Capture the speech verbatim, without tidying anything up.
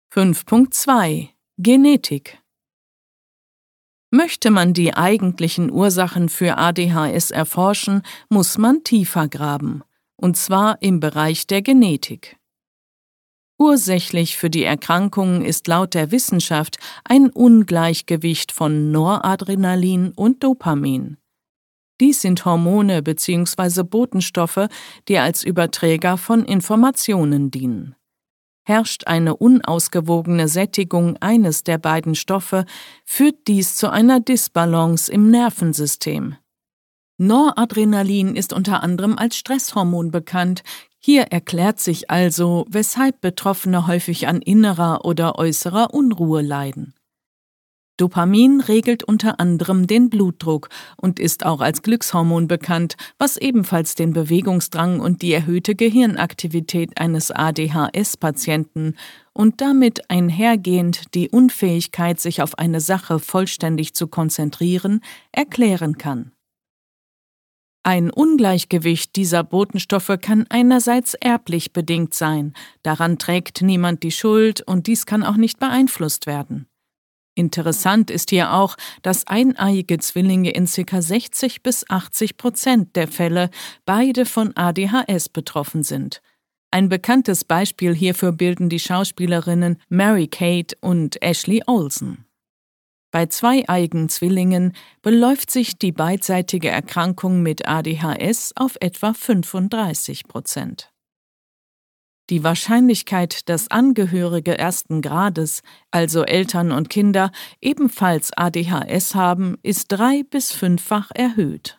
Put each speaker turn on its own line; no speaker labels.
fünf Punkt zwei Genetik. Möchte man die eigentlichen Ursachen für A D H S erforschen, muss man tiefer graben, und zwar im Bereich der Genetik. Ursächlich für die Erkrankung ist laut der Wissenschaft ein Ungleichgewicht von Noradrenalin und Dopamin. Dies sind Hormone bzw. Botenstoffe, die als Überträger von Informationen dienen. Herrscht eine unausgewogene Sättigung eines der beiden Stoffe, führt dies zu einer Disbalance im Nervensystem. Noradrenalin ist unter anderem als Stresshormon bekannt. Hier erklärt sich also, weshalb Betroffene häufig an innerer oder äußerer Unruhe leiden. Dopamin regelt unter anderem den Blutdruck und ist auch als Glückshormon bekannt, was ebenfalls den Bewegungsdrang und die erhöhte Gehirnaktivität eines A D H S-Patienten und damit einhergehend die Unfähigkeit, sich auf eine Sache vollständig zu konzentrieren, erklären kann. Ein Ungleichgewicht dieser Botenstoffe kann einerseits erblich bedingt sein, daran trägt niemand die Schuld und dies kann auch nicht beeinflusst werden. Interessant ist hier auch, dass eineiige Zwillinge in ca. sechzig bis achtzig Prozent der Fälle beide von A D H S betroffen sind. Ein bekanntes Beispiel hierfür bilden die Schauspielerinnen Mary-Kate und Ashley Olsen. Bei zweieiigen Zwillingen beläuft sich die beidseitige Erkrankung mit A D H S auf etwa fünfunddreißig Prozent. Die Wahrscheinlichkeit, dass Angehörige ersten Grades, also Eltern und Kinder, ebenfalls A D H S haben, ist drei- bis fünffach erhöht.